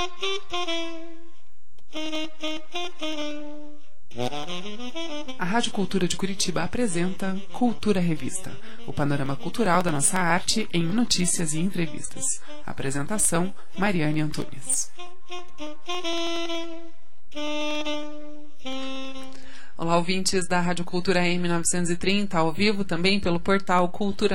A Rádio Cultura de Curitiba apresenta Cultura Revista, o panorama cultural da nossa arte em notícias e entrevistas. Apresentação, Mariane Antunes. Olá, ouvintes da Rádio Cultura M930, ao vivo também pelo portal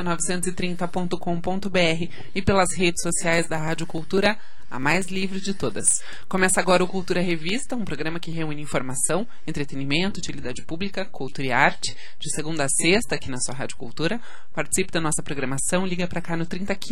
cultura930.com.br e pelas redes sociais da Rádio Cultura, a mais livre de todas. Começa agora o Cultura Revista, um programa que reúne informação, entretenimento, utilidade pública, cultura e arte, de segunda a sexta, aqui na sua Rádio Cultura. Participe da nossa programação, liga para cá no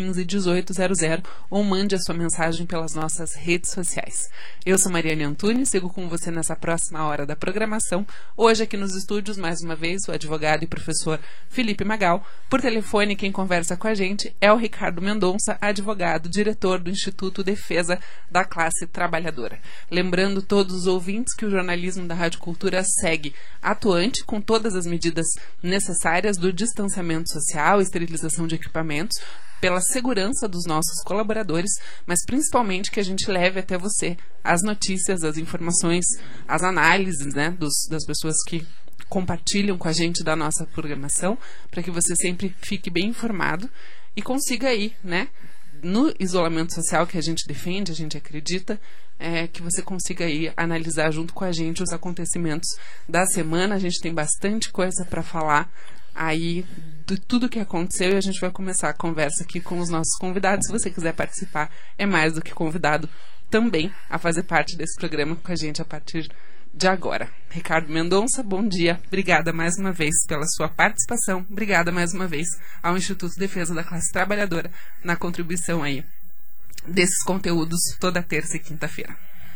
3015-1800 ou mande a sua mensagem pelas nossas redes sociais. Eu sou Mariane Antunes, sigo com você nessa próxima hora da programação. Hoje aqui nos estúdios, mais uma vez, o advogado e professor Felipe Magal. Por telefone, quem conversa com a gente é o Ricardo Mendonça, advogado, diretor do Instituto Defesa da Classe Trabalhadora. Lembrando todos os ouvintes que o jornalismo da Rádio Cultura segue atuante com todas as medidas necessárias do distanciamento social, esterilização de equipamentos, pela segurança dos nossos colaboradores, mas principalmente que a gente leve até você as notícias, as informações, as análises, né, das pessoas que compartilham com a gente da nossa programação, para que você sempre fique bem informado e consiga aí, né, no isolamento social que a gente defende, a gente acredita, que você consiga aí analisar junto com a gente os acontecimentos da semana. A gente tem bastante coisa para falar aí de tudo que aconteceu e a gente vai começar a conversa aqui com os nossos convidados. Se você quiser participar, é mais do que convidado também a fazer parte desse programa com a gente a partir de agora. Ricardo Mendonça, bom dia. Obrigada mais uma vez pela sua participação. Obrigada mais uma vez ao Instituto Defesa da Classe Trabalhadora na contribuição aí desses conteúdos toda terça e quinta-feira.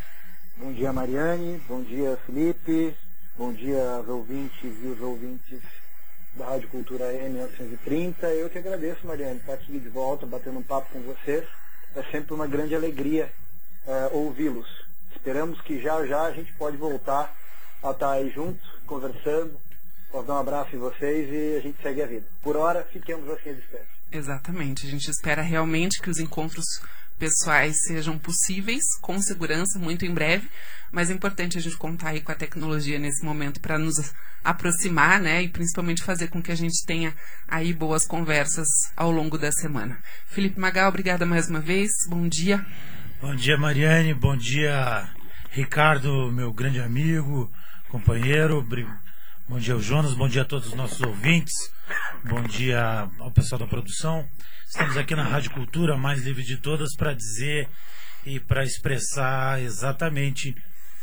Bom dia, Mariane. Bom dia, Felipe. Bom dia aos ouvintes e os ouvintes da Rádio Cultura M930. Eu que agradeço, Mariane, estar aqui de volta, batendo um papo com vocês. É sempre uma grande alegria ouvi-los. Esperamos que já a gente pode voltar a estar aí juntos, conversando. Posso dar um abraço em vocês e a gente segue a vida. Por hora, fiquemos assim à distância. Exatamente. A gente espera realmente que os encontros pessoais sejam possíveis, com segurança, muito em breve. Mas é importante a gente contar aí com a tecnologia nesse momento para nos aproximar, né? E principalmente fazer com que a gente tenha aí boas conversas ao longo da semana. Felipe Magal, obrigada mais uma vez. Bom dia. Bom dia, Mariane. Bom dia, Ricardo, meu grande amigo, companheiro. Bom dia ao Jonas. Bom dia a todos os nossos ouvintes. Bom dia ao pessoal da produção. Estamos aqui na Rádio Cultura, a mais livre de todas, para dizer e para expressar exatamente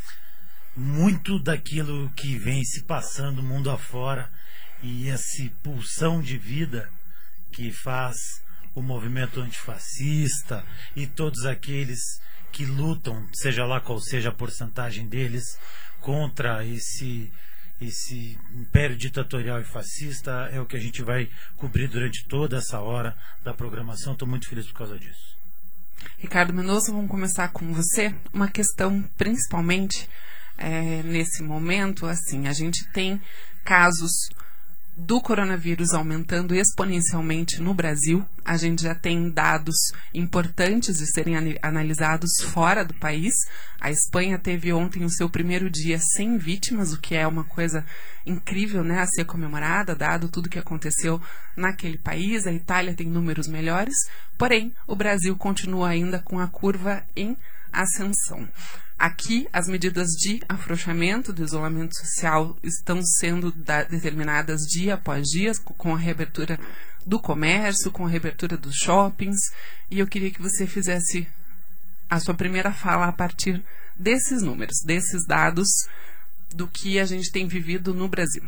muito daquilo que vem se passando mundo afora e essa pulsão de vida que faz o movimento antifascista e todos aqueles que lutam, seja lá qual seja a porcentagem deles, contra esse império ditatorial e fascista, é o que a gente vai cobrir durante toda essa hora da programação. Estou muito feliz por causa disso. Ricardo Mendonça, vamos começar com você. Uma questão principalmente nesse momento, assim, a gente tem casos do coronavírus aumentando exponencialmente no Brasil. A gente já tem dados importantes de serem analisados fora do país. A Espanha teve ontem o seu primeiro dia sem vítimas, o que é uma coisa incrível, né, a ser comemorada, dado tudo que aconteceu naquele país. A Itália tem números melhores, porém o Brasil continua ainda com a curva em ascensão. Aqui, as medidas de afrouxamento do isolamento social estão sendo determinadas dia após dia, com a reabertura do comércio, com a reabertura dos shoppings, e eu queria que você fizesse a sua primeira fala a partir desses números, desses dados do que a gente tem vivido no Brasil.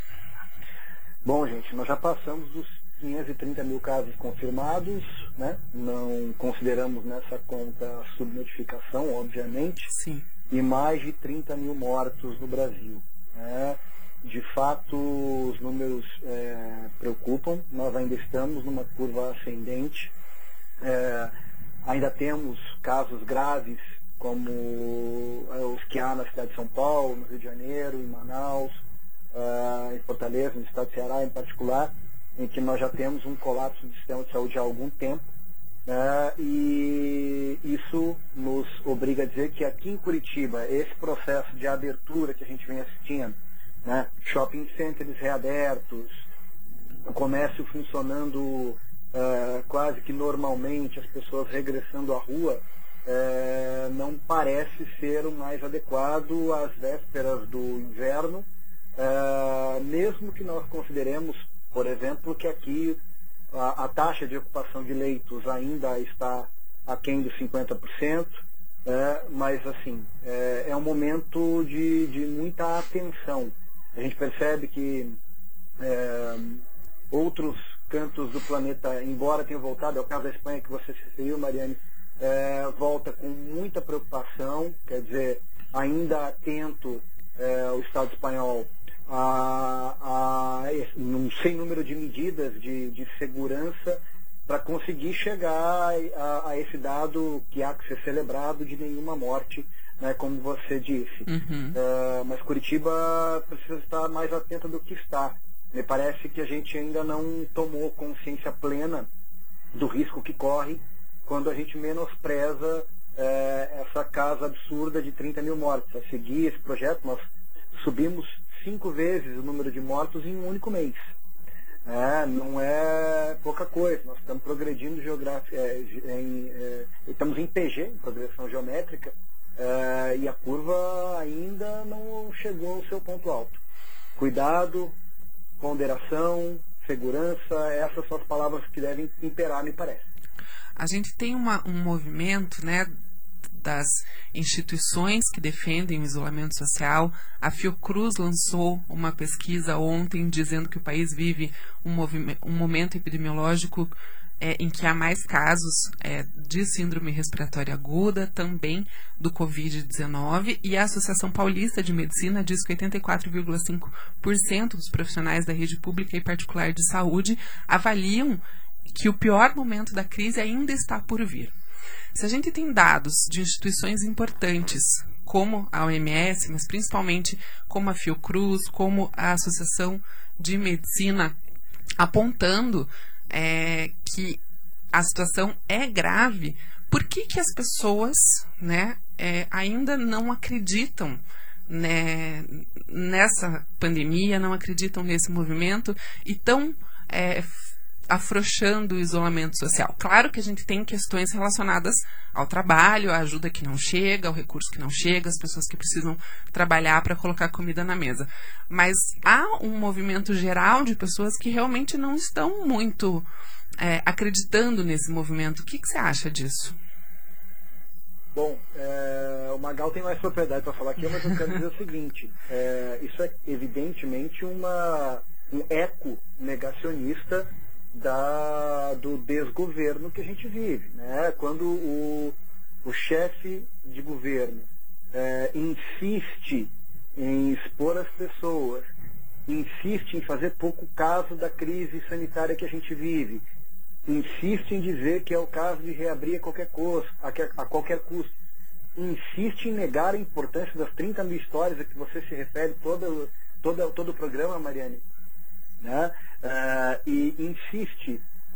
Bom, gente, nós já passamos dos 530 mil casos confirmados, né? Não consideramos nessa conta a subnotificação, obviamente. Sim. E mais de 30 mil mortos no Brasil, né? De fato, os números preocupam. Nós ainda estamos numa curva ascendente. Ainda temos casos graves, como os que há na cidade de São Paulo, no Rio de Janeiro, em Manaus, em Fortaleza, no estado do Ceará em particular, em que nós já temos um colapso do sistema de saúde há algum tempo. E isso nos obriga a dizer que aqui em Curitiba, esse processo de abertura que a gente vem assistindo, né, shopping centers reabertos, o comércio funcionando quase que normalmente, as pessoas regressando à rua, não parece ser o mais adequado às vésperas do inverno, mesmo que nós consideremos, por exemplo, que aqui a taxa de ocupação de leitos ainda está aquém dos 50%, mas assim, é um momento de muita atenção. A gente percebe que outros cantos do planeta, embora tenham voltado, é o caso da Espanha que você se referiu, Mariane, volta com muita preocupação, quer dizer, ainda atento o Estado espanhol a um sem número de medidas de segurança para conseguir chegar a esse dado que há que ser celebrado de nenhuma morte, né, como você disse. Mas Curitiba precisa estar mais atenta do que está. Me parece que a gente ainda não tomou consciência plena do risco que corre quando a gente menospreza essa casa absurda de 30 mil mortos. A seguir esse projeto, nós subimos 5 vezes o número de mortos em um único mês. Não é pouca coisa. Nós estamos progredindo estamos em PG, em progressão geométrica, e a curva ainda não chegou ao seu ponto alto. Cuidado, ponderação, segurança, essas são as palavras que devem imperar, me parece. A gente tem um movimento, né, das instituições que defendem o isolamento social. A Fiocruz lançou uma pesquisa ontem dizendo que o país vive um momento epidemiológico em que há mais casos de síndrome respiratória aguda, também do Covid-19, e a Associação Paulista de Medicina diz que 84,5% dos profissionais da rede pública e particular de saúde avaliam que o pior momento da crise ainda está por vir. Se a gente tem dados de instituições importantes, como a OMS, mas principalmente como a Fiocruz, como a Associação de Medicina, apontando que a situação é grave, por que as pessoas, né, ainda não acreditam, né, nessa pandemia, não acreditam nesse movimento e estão afrouxando o isolamento social? Claro que a gente tem questões relacionadas ao trabalho, à ajuda que não chega, ao recurso que não chega, as pessoas que precisam trabalhar para colocar comida na mesa. Mas há um movimento geral de pessoas que realmente não estão muito acreditando nesse movimento. O que você acha disso? Bom, o Magal tem mais propriedade para falar aqui, mas eu quero dizer o seguinte, isso é evidentemente um eco negacionista do desgoverno que a gente vive, né? Quando o chefe de governo insiste em expor as pessoas, insiste em fazer pouco caso da crise sanitária que a gente vive, insiste em dizer que é o caso de reabrir a qualquer custo, insiste em negar a importância das 30 mil histórias a que você se refere todo o programa, Mariane, né? E insiste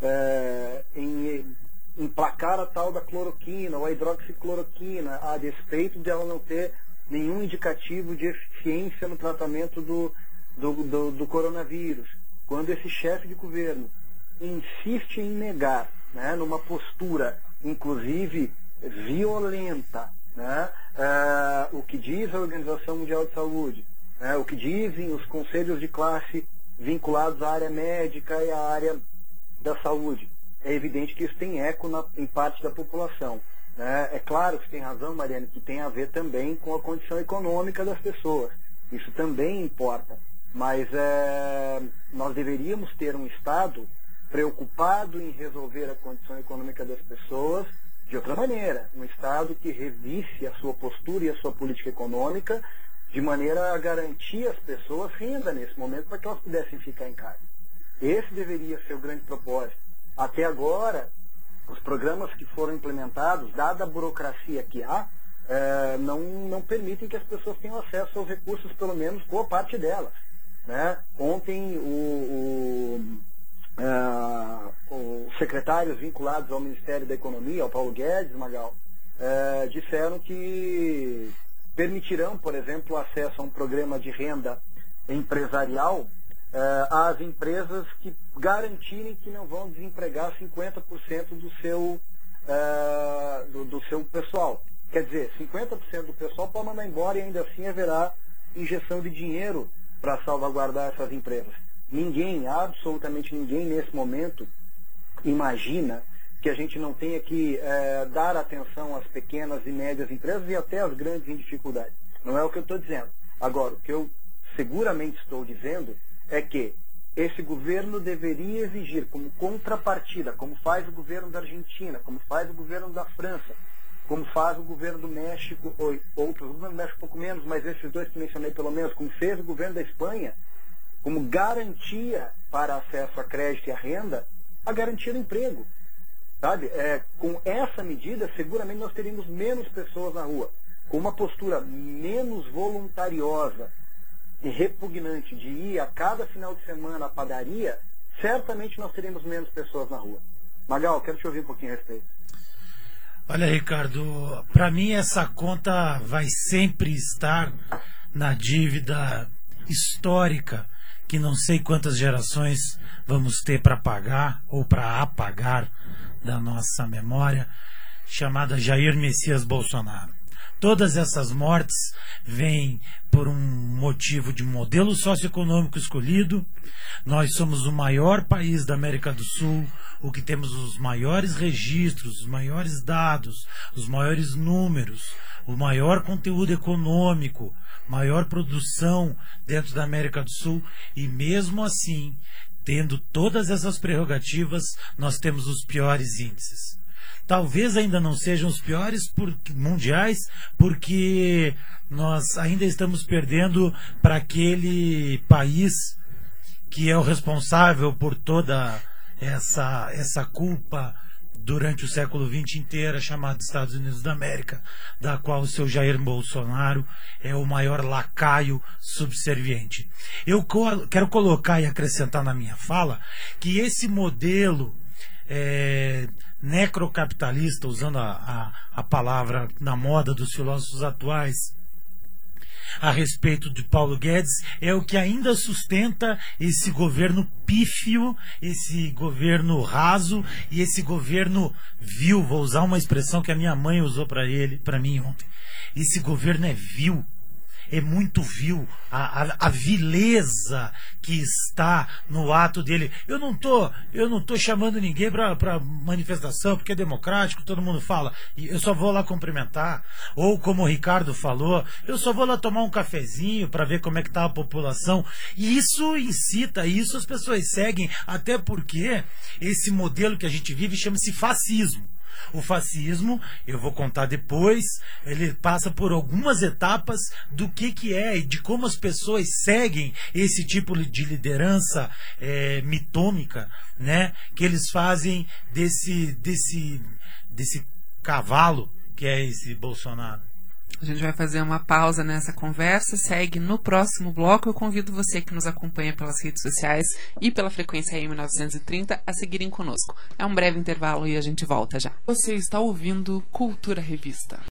em emplacar a tal da cloroquina ou a hidroxicloroquina, a despeito de ela não ter nenhum indicativo de eficiência no tratamento do coronavírus. Quando esse chefe de governo insiste em negar, né, numa postura, inclusive violenta, né, o que diz a Organização Mundial de Saúde, né, o que dizem os conselhos de classe vinculados à área médica e à área da saúde. É evidente que isso tem eco em parte da população, né? É claro que tem razão, Mariane, que tem a ver também com a condição econômica das pessoas. Isso também importa. Mas nós deveríamos ter um Estado preocupado em resolver a condição econômica das pessoas de outra maneira. Um Estado que revisse a sua postura e a sua política econômica de maneira a garantir às pessoas renda nesse momento para que elas pudessem ficar em casa. Esse deveria ser o grande propósito. Até agora, os programas que foram implementados, dada a burocracia que há, não permitem que as pessoas tenham acesso aos recursos, pelo menos boa parte delas, né? Ontem os secretários vinculados ao Ministério da Economia, ao Paulo Guedes, Magal, disseram que permitirão, por exemplo, o acesso a um programa de renda empresarial às empresas que garantirem que não vão desempregar 50% do seu pessoal. Quer dizer, 50% do pessoal pode mandar embora e ainda assim haverá injeção de dinheiro para salvaguardar essas empresas. Ninguém, absolutamente ninguém nesse momento imagina que a gente não tenha que dar atenção às pequenas e médias empresas e até às grandes em dificuldade. Não é o que eu estou dizendo. Agora, o que eu seguramente estou dizendo é que esse governo deveria exigir como contrapartida, como faz o governo da Argentina, como faz o governo da França, como faz o governo do México, ou outros, o governo do México um pouco menos, mas esses dois que mencionei pelo menos, como fez o governo da Espanha, como garantia para acesso a crédito e a renda, a garantia do emprego. Sabe? Com essa medida, seguramente nós teríamos menos pessoas na rua. Com uma postura menos voluntariosa e repugnante de ir a cada final de semana à padaria, certamente nós teríamos menos pessoas na rua. Magal, quero te ouvir um pouquinho a respeito. Olha, Ricardo, para mim essa conta vai sempre estar na dívida histórica, que não sei quantas gerações vamos ter para pagar ou para apagar da nossa memória, chamada Jair Messias Bolsonaro. Todas essas mortes vêm por um motivo de modelo socioeconômico escolhido. Nós somos o maior país da América do Sul, o que temos os maiores registros, os maiores dados, os maiores números, o maior conteúdo econômico, maior produção dentro da América do Sul, e mesmo assim, tendo todas essas prerrogativas, nós temos os piores índices. Talvez ainda não sejam os piores mundiais, porque nós ainda estamos perdendo para aquele país que é o responsável por toda essa culpa durante o século XX inteiro, chamado Estados Unidos da América, da qual o seu Jair Bolsonaro é o maior lacaio subserviente. Eu quero colocar e acrescentar na minha fala que esse modelo necrocapitalista, usando a palavra na moda dos filósofos atuais a respeito de Paulo Guedes, é o que ainda sustenta esse governo pífio, esse governo raso e esse governo vil. Vou usar uma expressão que a minha mãe usou para mim ontem. Esse governo é vil. É muito vil a vileza que está no ato dele. Eu não tô chamando ninguém para manifestação, porque é democrático, todo mundo fala. Eu só vou lá cumprimentar. Ou como o Ricardo falou, eu só vou lá tomar um cafezinho para ver como é que está a população. E isso incita, isso as pessoas seguem, até porque esse modelo que a gente vive chama-se fascismo. O fascismo, eu vou contar depois, ele passa por algumas etapas do que é e de como as pessoas seguem esse tipo de liderança mitômica, né, que eles fazem desse cavalo que é esse Bolsonaro. A gente vai fazer uma pausa nessa conversa, segue no próximo bloco. Eu convido você que nos acompanha pelas redes sociais e pela frequência AM930 a seguirem conosco. É um breve intervalo e a gente volta já. Você está ouvindo Cultura Revista.